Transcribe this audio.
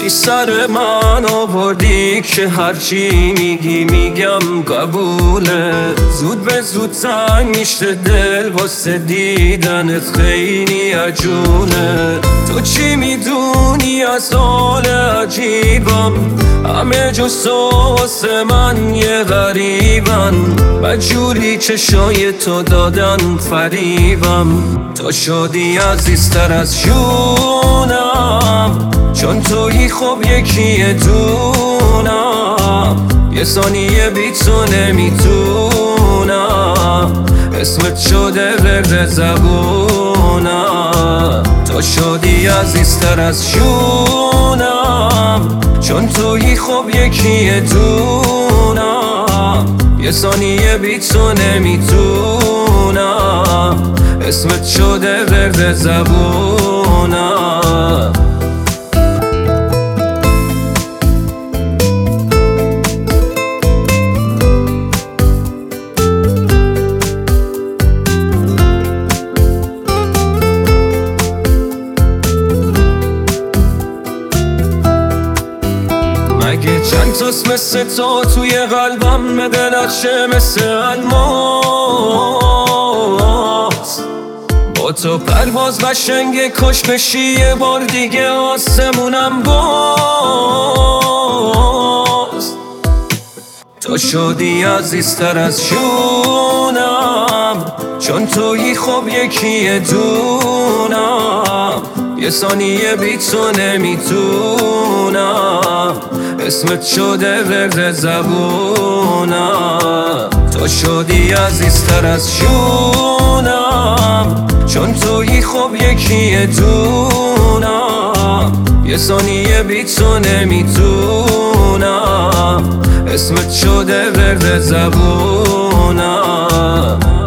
بی سر من آوردی که هرچی میگی میگم قبوله. زود به زود تنگ میشه دل واسه دیدنت خیلی عجونه. تو چی میدونی از حال عجیبم؟ همه جز تو واسه من یه غریبن. مجبوری چشای تو دادن فریبم. تو شدی عزیزتر از جونم، چون تویی خب یکی دونم. یه ثانیه بی تو نمیتونم، اسمت شده ورد زبونم. تو شدی عزیزتر از جونم، چون تویی خب یکی دونم. یه ثانیه بی تو نمیتونم، اسمت شده ورد زبونم. مگه چند تاست مثل تو توی قلبم، مگه نقشه مثل الماس. با تو پرواز قشنگه، کاش بشی یه بار دیگه آسمونم باز. تو شدی عزیزتر از جونم، چون تویی خب یکی دونم. یه ثانیه بی تو نمیتونم، اسمت شده ورد زبونم. تو شدی عزیزتر از جونم، چون تویی خب یکی دونم. یه ثانیه بی تو نمیتونم، اسمت شده ورد زبونم.